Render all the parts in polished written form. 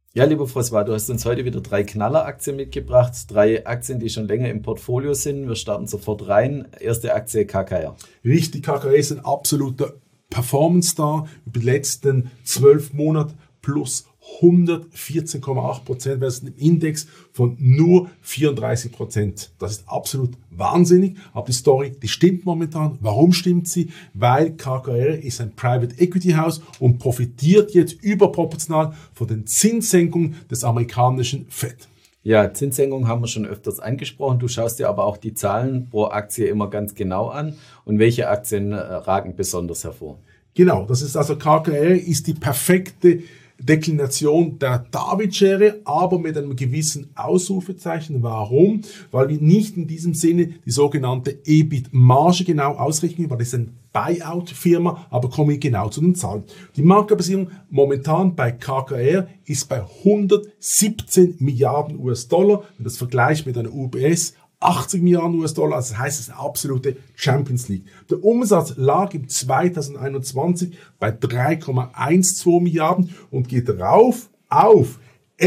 Ja, lieber François, du hast uns heute wieder 3 Knalleraktien mitgebracht. 3 Aktien, die schon länger im Portfolio sind. Wir starten sofort rein. Erste Aktie KKR. Richtig, KKR ist ein absoluter Performance-Star über die letzten 12 Monate plus 114,8% versus einem Index von nur 34%. Das ist absolut wahnsinnig, aber die Story, die stimmt momentan. Warum stimmt sie? Weil KKR ist ein Private Equity House und profitiert jetzt überproportional von den Zinssenkungen des amerikanischen Fed. Ja, Zinssenkung haben wir schon öfters angesprochen. Du schaust dir aber auch die Zahlen pro Aktie immer ganz genau an. Und welche Aktien ragen besonders hervor? Genau, das ist also KKR ist die perfekte Deklination der David-Schere, aber mit einem gewissen Ausrufezeichen. Warum? Weil wir nicht in diesem Sinne die sogenannte EBIT-Marge genau ausrechnen, weil das ist eine Buyout-Firma, aber kommen wir genau zu den Zahlen. Die Marktkapitalisierung momentan bei KKR ist bei 117 Milliarden US-Dollar. Wenn das vergleicht mit einer UBS, 80 Milliarden US-Dollar, also das heißt, es ist eine absolute Champions League. Der Umsatz lag im 2021 bei 3,12 Milliarden und geht rauf auf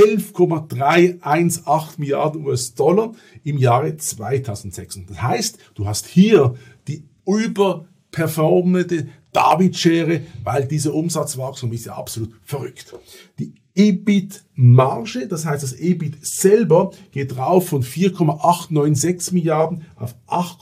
11,318 Milliarden US-Dollar im Jahre 2006. Das heißt, du hast hier die überperformende David-Schere, weil dieser Umsatzwachstum ist ja absolut verrückt. Die EBIT-Marge, das heißt das EBIT selber, geht rauf von 4,896 Milliarden auf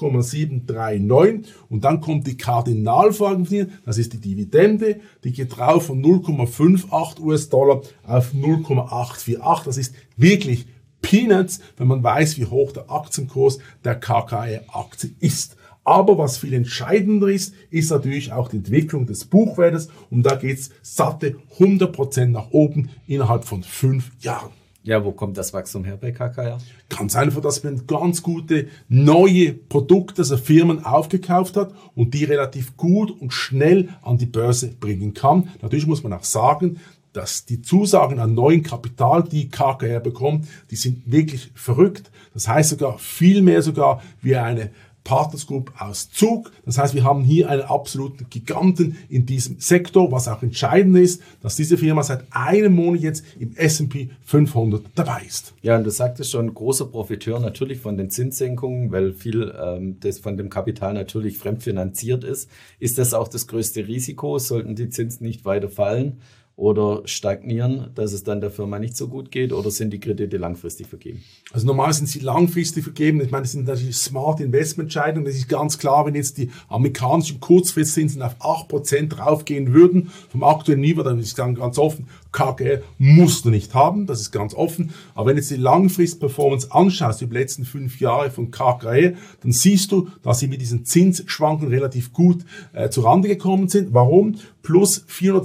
8,739 und dann kommt die Kardinalfrage, das ist die Dividende, die geht rauf von 0,58 US-Dollar auf 0,848. Das ist wirklich Peanuts, wenn man weiß, wie hoch der Aktienkurs der KKR-Aktie ist. Aber was viel entscheidender ist, ist natürlich auch die Entwicklung des Buchwertes. Und da geht es satte 100% nach oben innerhalb von 5 Jahren. Ja, wo kommt das Wachstum her bei KKR? Ganz einfach, dass man ganz gute neue Produkte, also Firmen aufgekauft hat und die relativ gut und schnell an die Börse bringen kann. Natürlich muss man auch sagen, dass die Zusagen an neuen Kapital, die KKR bekommt, die sind wirklich verrückt. Das heißt sogar viel mehr sogar wie eine Partners Group aus Zug. Das heißt, wir haben hier einen absoluten Giganten in diesem Sektor, was auch entscheidend ist, dass diese Firma seit einem Monat jetzt im S&P 500 dabei ist. Ja, und du sagtest schon, großer Profiteur natürlich von den Zinssenkungen, weil viel von dem Kapital natürlich fremdfinanziert ist. Ist das auch das größte Risiko? Sollten die Zinsen nicht weiter fallen oder stagnieren, dass es dann der Firma nicht so gut geht, oder sind die Kredite langfristig vergeben? Also normal sind sie langfristig vergeben. Ich meine, das sind natürlich smart Investmententscheidungen. Das ist ganz klar, wenn jetzt die amerikanischen Kurzfristzinsen auf 8% raufgehen würden, vom aktuellen Niveau, dann würde ich sagen ganz offen, KKR musst du nicht haben, das ist ganz offen. Aber wenn du jetzt die Langfrist-Performance anschaust, über die letzten 5 Jahre von KKR, dann siehst du, dass sie mit diesen Zinsschwankungen relativ gut zurande gekommen sind. Warum? Plus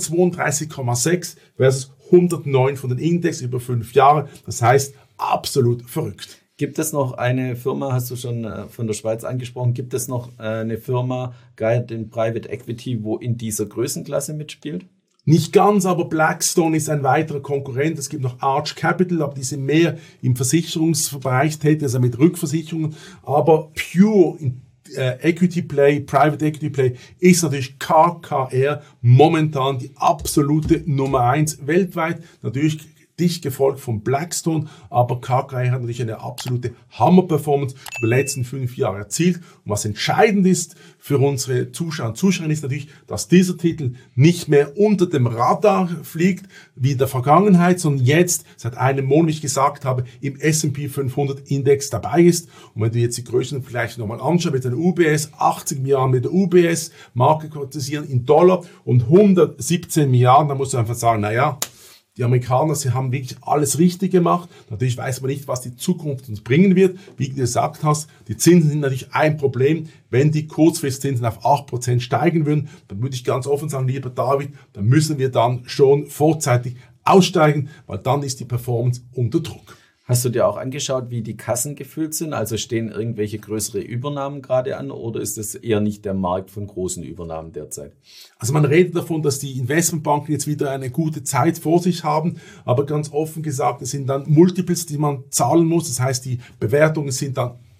432,6 versus 109 von den Index über 5 Jahre. Das heißt, absolut verrückt. Gibt es noch eine Firma, hast du schon von der Schweiz angesprochen, gibt es noch eine Firma, gerade in Private Equity, wo in dieser Größenklasse mitspielt? Nicht ganz, aber Blackstone ist ein weiterer Konkurrent. Es gibt noch Arch Capital, aber die sind mehr im Versicherungsbereich tätig, also mit Rückversicherungen. Aber pure Equity Play, Private Equity Play ist natürlich KKR momentan die absolute Nummer 1 weltweit. Natürlich dicht gefolgt von Blackstone, aber KKR hat natürlich eine absolute Hammer-Performance über die letzten 5 Jahre erzielt. Und was entscheidend ist für unsere Zuschauer und Zuschauerinnen ist natürlich, dass dieser Titel nicht mehr unter dem Radar fliegt wie in der Vergangenheit, sondern jetzt seit einem Monat, wie ich gesagt habe, im S&P 500 Index dabei ist. Und wenn du jetzt die Größen vielleicht nochmal anschaust, mit der UBS, 80 Milliarden mit der UBS, Marktkapitalisierung in Dollar und 117 Milliarden, dann musst du einfach sagen, naja, die Amerikaner, sie haben wirklich alles richtig gemacht. Natürlich weiß man nicht, was die Zukunft uns bringen wird. Wie du gesagt hast, die Zinsen sind natürlich ein Problem. Wenn die Kurzfristzinsen auf 8% steigen würden, dann würde ich ganz offen sagen, lieber David, dann müssen wir dann schon vorzeitig aussteigen, weil dann ist die Performance unter Druck. Hast du dir auch angeschaut, wie die Kassen gefüllt sind? Also stehen irgendwelche größere Übernahmen gerade an oder ist es eher nicht der Markt von großen Übernahmen derzeit? Also man redet davon, dass die Investmentbanken jetzt wieder eine gute Zeit vor sich haben, aber ganz offen gesagt, es sind dann Multiples, die man zahlen muss. Das heißt, die Bewertungen sind dann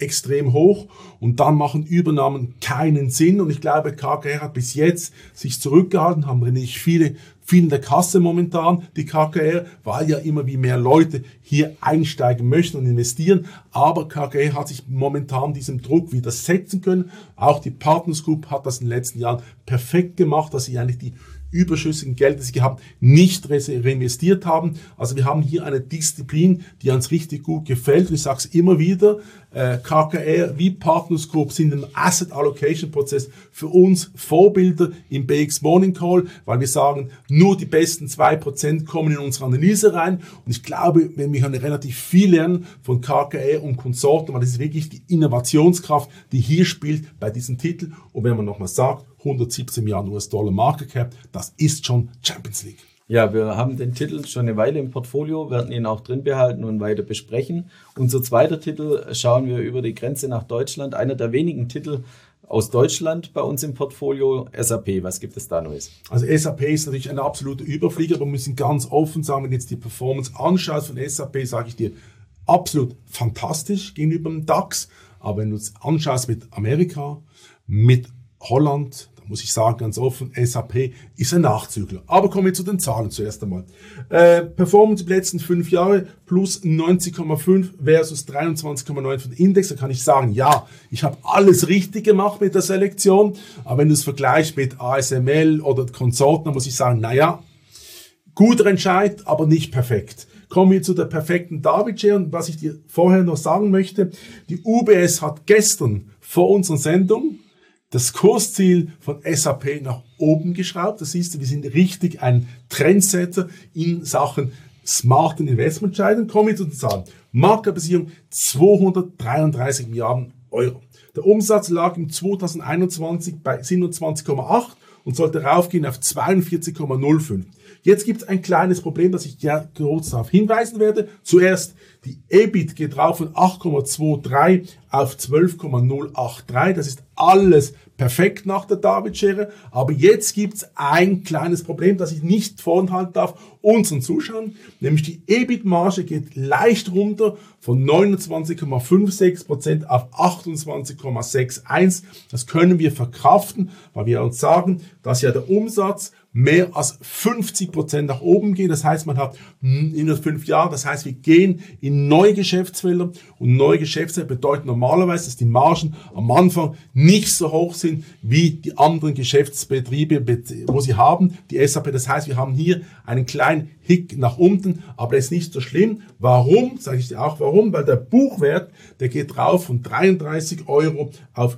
extrem hoch und dann machen Übernahmen keinen Sinn. Und ich glaube, KKR hat bis jetzt sich zurückgehalten, haben nicht viel in der Kasse momentan, die KKR, weil ja immer wie mehr Leute hier einsteigen möchten und investieren. Aber KKR hat sich momentan diesem Druck widersetzen können. Auch die Partners Group hat das in den letzten Jahren perfekt gemacht, dass sie eigentlich die überschüssigen Geld, das sie gehabt, nicht reinvestiert haben. Also wir haben hier eine Disziplin, die uns richtig gut gefällt. Und ich sage es immer wieder, KKR wie Partners Group sind im Asset Allocation Prozess für uns Vorbilder im BX Morning Call, weil wir sagen, nur die besten 2% kommen in unsere Analyse rein. Und ich glaube, wenn wir relativ viel lernen von KKR und Konsorten, weil das ist wirklich die Innovationskraft, die hier spielt bei diesem Titel. Und wenn man nochmal sagt, 117 Milliarden US-Dollar Market Cap, das ist schon Champions League. Ja, wir haben den Titel schon eine Weile im Portfolio, werden ihn auch drin behalten und weiter besprechen. Unser zweiter Titel schauen wir über die Grenze nach Deutschland. Einer der wenigen Titel aus Deutschland bei uns im Portfolio, SAP. Was gibt es da Neues? Also SAP ist natürlich ein absoluter Überflieger, aber wir müssen ganz offen sagen, wenn du jetzt die Performance anschaust von SAP, sage ich dir, absolut fantastisch gegenüber dem DAX. Aber wenn du es anschaust mit Amerika, mit Holland, da muss ich sagen, ganz offen, SAP ist ein Nachzügler. Aber kommen wir zu den Zahlen zuerst einmal. Performance die letzten 5 Jahre plus 90,5 versus 23,9 von Index. Da kann ich sagen, ja, ich habe alles richtig gemacht mit der Selektion. Aber wenn du es vergleichst mit ASML oder Konsorten, dann muss ich sagen, naja, guter Entscheid, aber nicht perfekt. Kommen wir zu der perfekten David Share. Und was ich dir vorher noch sagen möchte, die UBS hat gestern vor unserer Sendung das Kursziel von SAP nach oben geschraubt. Das siehst du, wir sind richtig ein Trendsetter in Sachen smarten Investmententscheidungen. Kommen wir zu den Zahlen. Marktkapitalisierung 233 Milliarden Euro. Der Umsatz lag im 2021 bei 27,8 und sollte raufgehen auf 42,05. Jetzt gibt es ein kleines Problem, das ich ja kurz darauf hinweisen werde. Zuerst, die EBIT geht rauf von 8,23 auf 12,083. Das ist alles perfekt nach der David-Schere. Aber jetzt gibt es ein kleines Problem, das ich nicht vorenthalten darf unseren Zuschauern. Nämlich die EBIT-Marge geht leicht runter von 29,56% auf 28,61%. Das können wir verkraften, weil wir uns sagen, dass ja der Umsatz mehr als 50% nach oben geht. Das heißt, man hat in den 5 Jahren, das heißt, wir gehen in neue Geschäftsfelder und neue Geschäftsfelder bedeuten normalerweise, dass die Margen am Anfang nicht so hoch sind wie die anderen Geschäftsbetriebe, wo sie haben, die SAP. Das heißt, wir haben hier einen kleinen Hick nach unten, aber das ist nicht so schlimm. Warum? Sage ich dir auch warum, weil der Buchwert, der geht rauf von 33 Euro auf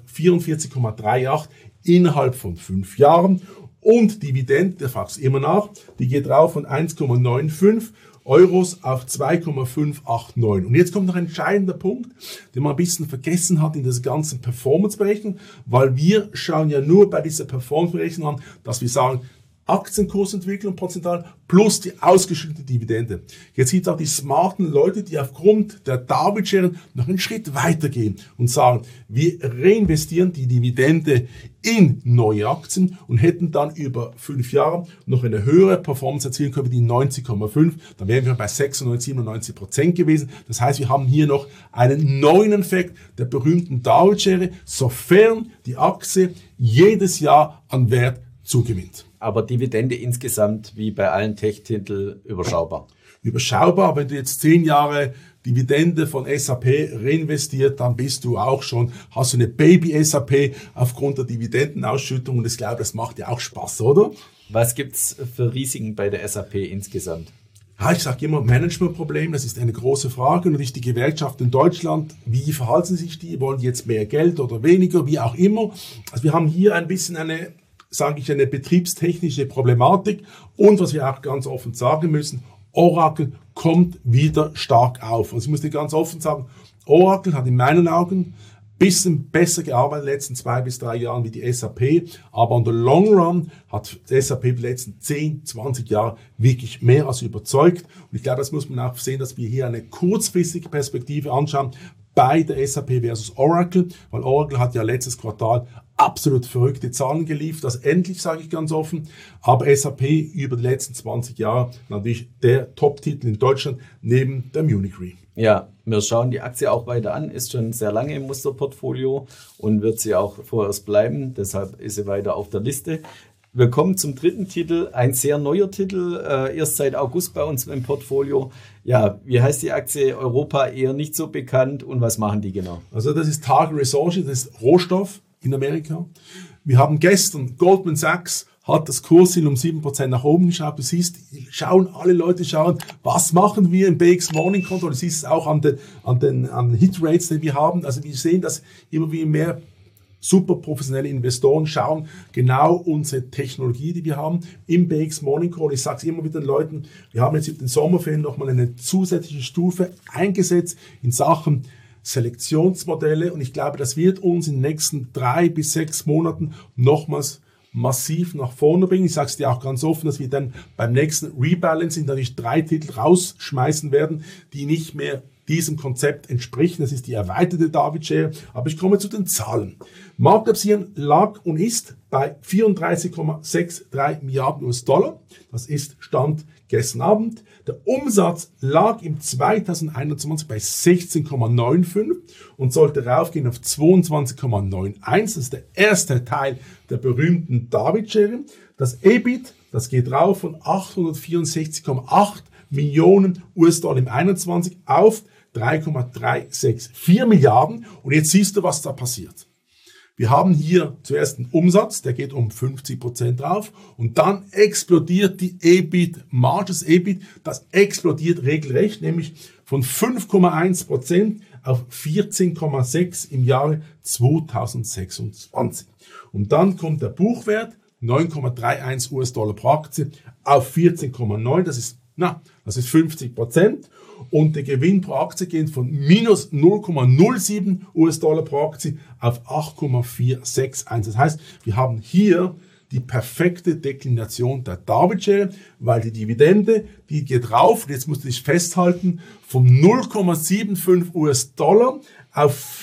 44,38 innerhalb von 5 Jahren. Und Dividende, der fragst immer nach, die geht rauf von 1,95 Euros auf 2,589. Und jetzt kommt noch ein entscheidender Punkt, den man ein bisschen vergessen hat in dieser ganzen Performance-Berechnung, weil wir schauen ja nur bei dieser Performance-Berechnung an, dass wir sagen, Aktienkursentwicklung prozentual plus die ausgeschüttete Dividende. Jetzt gibt es auch die smarten Leute, die aufgrund der David-Scheren noch einen Schritt weitergehen und sagen, wir reinvestieren die Dividende in neue Aktien und hätten dann über 5 Jahre noch eine höhere Performance erzielen können, wie die 90,5. Dann wären wir bei 96, 97% gewesen. Das heißt, wir haben hier noch einen neuen Effekt der berühmten David-Schere, sofern die Aktie jedes Jahr an Wert zugewinnt. Aber Dividende insgesamt wie bei allen Tech-Titeln überschaubar. Überschaubar, wenn du jetzt 10 Jahre Dividende von SAP reinvestiert, dann bist du auch schon, hast du eine Baby-SAP aufgrund der Dividendenausschüttung und ich glaube, das macht dir auch Spaß, oder? Was gibt's für Risiken bei der SAP insgesamt? Ja, ich sage immer Managementproblem, das ist eine große Frage. Natürlich die Gewerkschaften in Deutschland, wie verhalten sich die? Wollen die jetzt mehr Geld oder weniger, wie auch immer? Also wir haben hier ein bisschen eine betriebstechnische Problematik und was wir auch ganz offen sagen müssen, Oracle kommt wieder stark auf. Also ich muss dir ganz offen sagen, Oracle hat in meinen Augen ein bisschen besser gearbeitet in den letzten 2 bis 3 Jahren wie die SAP, aber on the long run hat die SAP die letzten 10, 20 Jahre wirklich mehr als überzeugt und ich glaube, das muss man auch sehen, dass wir hier eine kurzfristige Perspektive anschauen bei der SAP versus Oracle, weil Oracle hat ja letztes Quartal absolut verrückte Zahlen geliefert. Das endlich, sage ich ganz offen. Aber SAP über die letzten 20 Jahre natürlich der Top-Titel in Deutschland neben der Munich Re. Ja, wir schauen die Aktie auch weiter an, ist schon sehr lange im Musterportfolio und wird sie auch vorerst bleiben. Deshalb ist sie weiter auf der Liste. Wir kommen zum dritten Titel, ein sehr neuer Titel, erst seit August bei uns im Portfolio. Ja, wie heißt die Aktie? Europa eher nicht so bekannt und was machen die genau? Also das ist Targa Resources, das ist Rohstoff in Amerika. Wir haben gestern, Goldman Sachs hat das Kursziel um 7% nach oben geschaut. Du siehst, alle Leute schauen, was machen wir im BX Morning Control. Du siehst es auch an den Hitrates, die wir haben. Also wir sehen, dass immer wie mehr super professionelle Investoren schauen genau unsere Technologie, die wir haben im BX Morning Call. Ich sage es immer wieder den Leuten, wir haben jetzt in den Sommerferien nochmal eine zusätzliche Stufe eingesetzt in Sachen Selektionsmodelle und ich glaube, das wird uns in den nächsten 3 bis 6 Monaten nochmals massiv nach vorne bringen. Ich sage es dir auch ganz offen, dass wir dann beim nächsten Rebalancing natürlich 3 Titel rausschmeißen werden, die nicht mehr diesem Konzept entsprechen. Das ist die erweiterte David Share. Aber ich komme zu den Zahlen. Marktkapitalisierung lag und ist bei 34,63 Milliarden US-Dollar. Das ist Stand gestern Abend. Der Umsatz lag im 2021 bei 16,95 und sollte raufgehen auf 22,91. Das ist der erste Teil der berühmten David Share. Das EBIT, das geht rauf von 864,8 Millionen US-Dollar im 21 auf 3,364 Milliarden. Und jetzt siehst du, was da passiert. Wir haben hier zuerst einen Umsatz, der geht um 50% drauf und dann explodiert die EBIT-Marge, das EBIT, das explodiert regelrecht, nämlich von 5,1% auf 14,6% im Jahre 2026. Und dann kommt der Buchwert, 9,31 US-Dollar pro Aktie, auf 14,9, das ist 50%. Und der Gewinn pro Aktie geht von minus 0,07 US-Dollar pro Aktie auf 8,461. Das heißt, wir haben hier die perfekte Deklination der David Share, weil die Dividende, die geht rauf, und jetzt musst du dich festhalten, von 0,75 US-Dollar auf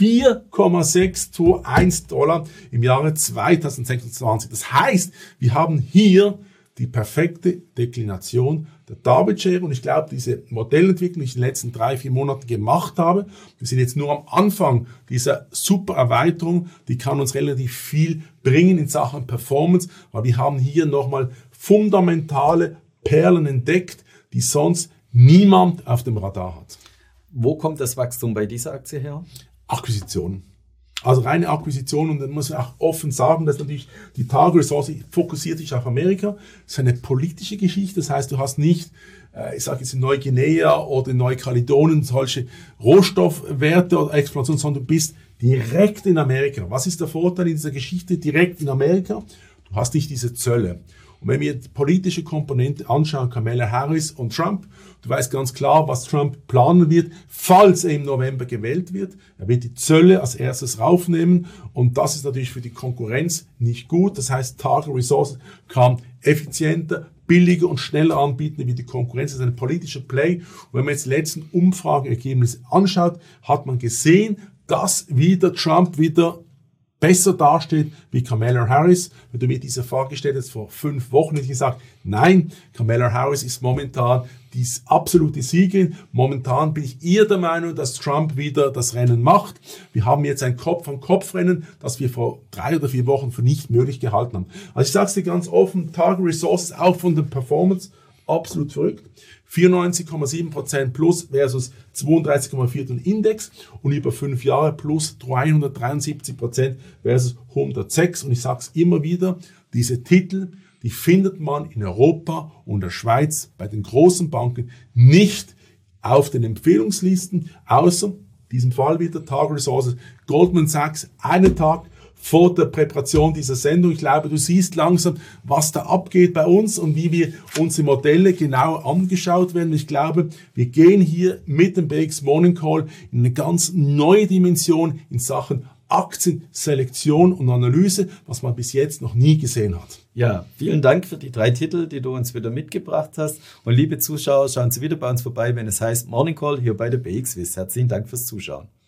4,621 Dollar im Jahre 2026. Das heißt, wir haben hier die perfekte Deklination der David Share und ich glaube, diese Modellentwicklung, die ich in den letzten 3-4 Monaten gemacht habe, wir sind jetzt nur am Anfang dieser super Erweiterung, die kann uns relativ viel bringen in Sachen Performance, weil wir haben hier nochmal fundamentale Perlen entdeckt, die sonst niemand auf dem Radar hat. Wo kommt das Wachstum bei dieser Aktie her? Akquisitionen. Also reine Akquisition und dann muss ich auch offen sagen, dass natürlich die Targa Resources fokussiert sich auf Amerika. Das ist eine politische Geschichte, das heißt, du hast nicht, ich sage jetzt in Neuguinea oder in Neukaledonien solche Rohstoffwerte oder Exploration, sondern du bist direkt in Amerika. Was ist der Vorteil in dieser Geschichte direkt in Amerika? Du hast nicht diese Zölle. Und wenn wir die politische Komponente anschauen, Kamala Harris und Trump, du weißt ganz klar, was Trump planen wird, falls er im November gewählt wird. Er wird die Zölle als erstes raufnehmen und das ist natürlich für die Konkurrenz nicht gut. Das heißt, Targa Resources kann effizienter, billiger und schneller anbieten wie die Konkurrenz. Das ist ein politischer Play. Und wenn man jetzt die letzten Umfrageergebnisse anschaut, hat man gesehen, dass Trump wieder besser dasteht wie Kamala Harris. Wenn du mir diese Frage gestellt hast vor 5 Wochen, hätte ich gesagt, nein, Kamala Harris ist momentan die absolute Siegerin. Momentan bin ich eher der Meinung, dass Trump wieder das Rennen macht. Wir haben jetzt ein Kopf-an-Kopf-Rennen, das wir vor 3 oder 4 Wochen für nicht möglich gehalten haben. Also ich sage es dir ganz offen, Targa Resources auch von der Performance absolut verrückt. 94,7% plus versus 32,4% im Index und über 5 Jahre plus 373% versus 106. Und ich sage es immer wieder, diese Titel, die findet man in Europa und der Schweiz bei den großen Banken nicht auf den Empfehlungslisten, außer in diesem Fall wieder Targa Resources, Goldman Sachs, einen Tag vor der Präparation dieser Sendung. Ich glaube, du siehst langsam, was da abgeht bei uns und wie wir unsere Modelle genau angeschaut werden. Ich glaube, wir gehen hier mit dem BX Morning Call in eine ganz neue Dimension in Sachen Aktienselektion und Analyse, was man bis jetzt noch nie gesehen hat. Ja, vielen Dank für die 3 Titel, die du uns wieder mitgebracht hast. Und liebe Zuschauer, schauen Sie wieder bei uns vorbei, wenn es heißt Morning Call hier bei der BXWIS. Herzlichen Dank fürs Zuschauen.